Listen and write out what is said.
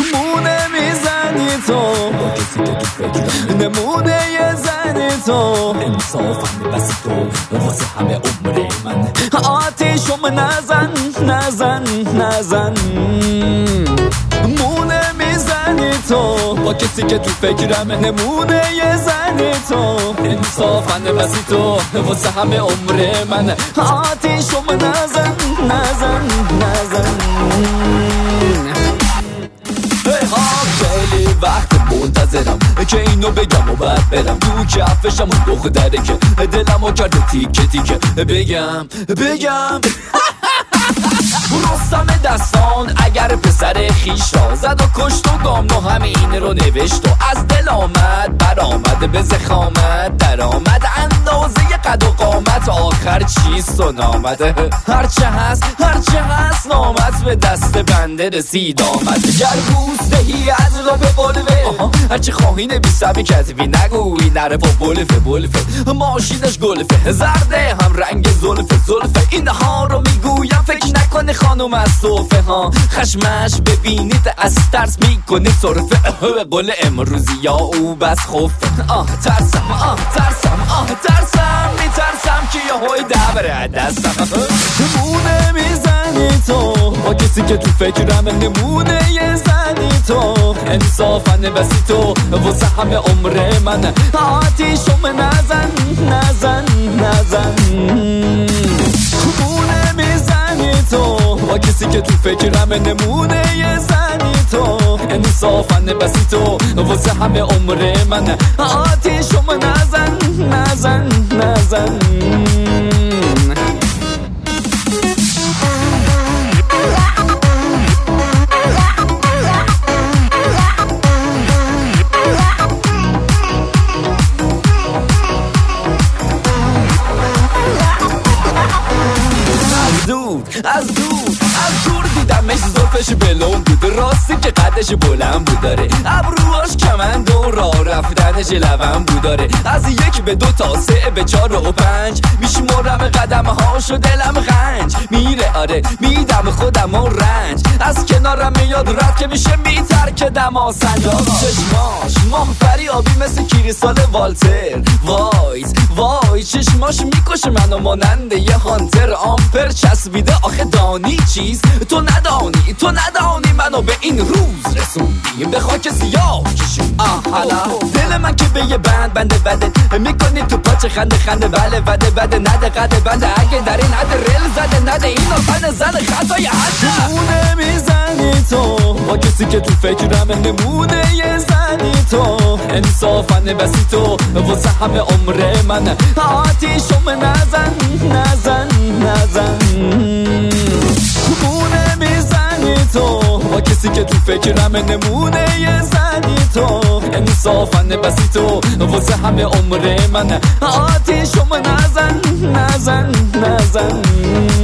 مونه میزنی تو با کسی که تو فکرم نمونه یه زنی تو انصافم بسی تو واسه همه عمر من آتیشم نزن نزن نزن مونه میزنی تو با کسی که تو فکرم نمونه یه زنی تو انصافن بسی تو واسه همه عمر من آتیشم نزن نزن نزن خیلی وقت منتظرم که اینو بگم و بعد برم تو کفشم اون دختره که دلمو کرده تیکه تیکه بگم رستم دستان اگر پسر خیش را زد و کشت و گامنو همین رو نوشت و از دل آمد برآمد به زخامت در آمد اندازه قد و قامت آخر چیست و نامده هرچه هست نامت به دست بنده رسید آمد گر بوس دهی از رو به بلوه هرچه خواهی نویسم کتبی نگوی نره با بلفه ماشینش گلفه زرده هم رنگ زلفه اینها رو میگویم فکر نکنه خانم از صوفه ها خشمش ببینید از ترس میکنه صرفه به قول امروزی یا او بس خوفه ترسم میترسم که یه های دبره دستم نمونه میزنی تو با کسی که تو فکرم نمونه یه زنی تو انصافن بسی تو واسه همه عمر من آتیشم نزن نمونه میزنی تو با کسی که تو فکرم نمونه یه زنی تو انصافن بسی تو واسه همه عمر من آتیشم نزن از دور دیدمش زلفش بلون بود راستی که قدش بلند بود داره ابروهاش کمند و راه رفتنش لبم بود داره از 1 به 2 تا 3 به 4 و 5 میشمرم قدمهاش و دلم غنج میره آره میدم خودم و رنج از کنارم میاد رد که میشه میترکدم آسنجا چشماش ماهفری آبی مثل کریستال والتر وای چشماش میکشه منو مانند یه هانتر آمپر چسبیده آخه دانی چیز تو ندانی منو به این روز رسوندی به خاک سیاه کشون حالا دل من که به یه بده میکنی تو پاچه خنده بده نده قده بنده اگه در این حد رل زده نده این آفن زن خطای حده نمونه میزنی تو با کسی که تو فکرم نمونه یه زنی تو انصافن بسی تو واسه همه عمر من آتیشم نزن نمونه میزنی تو با کسی که تو فکرم نمونه یه زنی تو انصافن بسی تو واسه همه عمر من آتیشم نزن